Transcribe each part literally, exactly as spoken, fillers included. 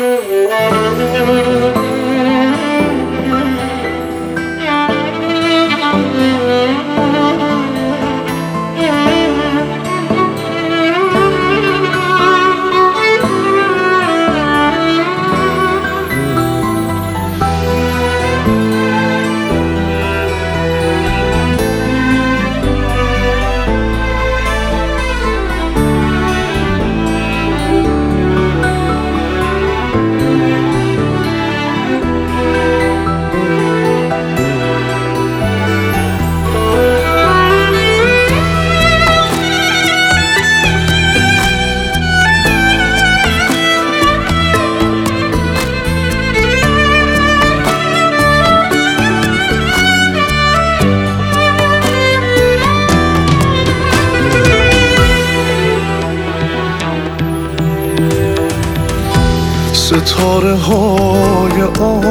ستاره های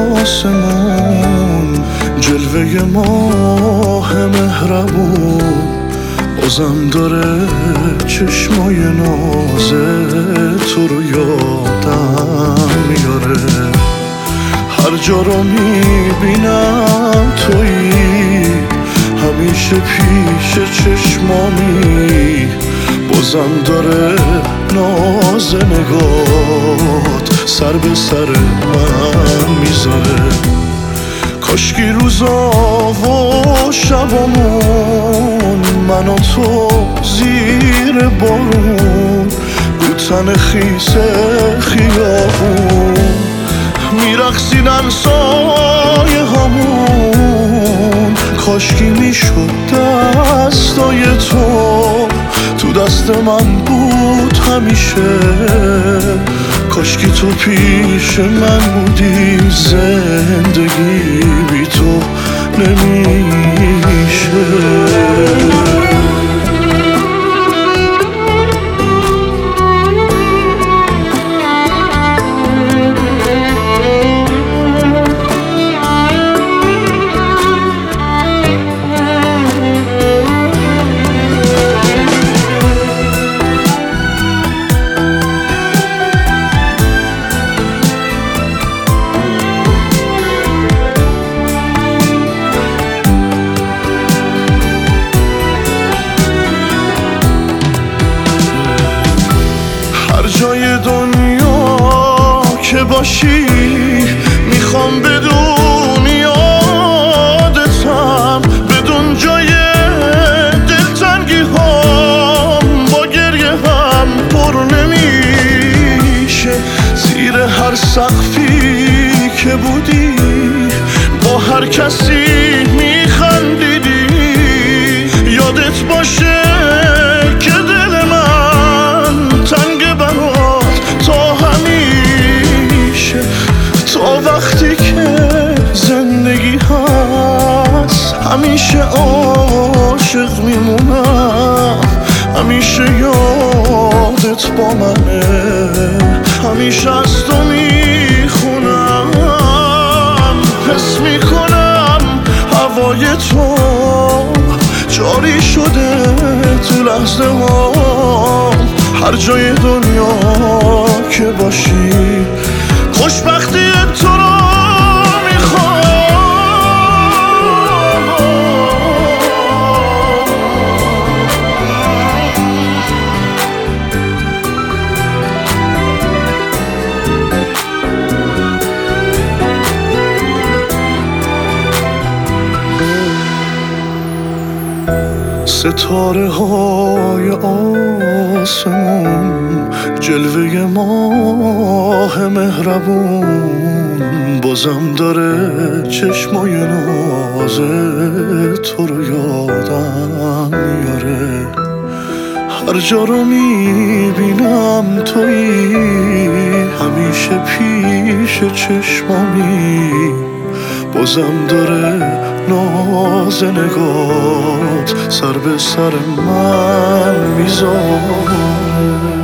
آسمون، جلوه ماه مهربون، بازم داره چشمای ناز تو رو یادم میاره. هر جا رو میبینم تویی، همیشه پیش چشمامی، بازم داره ناز نگات سر به سر من میذاره. کاشکی روزا و شبامون، من و تو زیر بارون، رو تن خیس خیابون میرقصیدن سایه هامون. کاشکی میشد دستای تو تو دست من بود همیشه. کاشکی تو پیش من بودی، زندگی بی تو نمیشه. جای دنیا که باشی میخوام بدون یادتم، بدون جای دلتنگی هم با گریه هم پر نمیشه. زیر هر سقفی که بودی با هر کسی میخندیدی، یادت باشه که دل من تنگ وقتی که زندگی هست. همیشه عاشق میمونم، همیشه یادت با منه، همیشه از تو میخونم. حس میکنم هوای تو جاری شده تو لحظه ها. هر جای دنیا که باشی خوشبختی تو رو میخوام. ستاره های آسمون، جلوه ماه مهربون، بازم داره چشمای ناز تو رو یادم میاره. هر جا رو میبینم تویی، همیشه پیش چشمامی، بازم داره ناز نگات سر به سر من میذاره.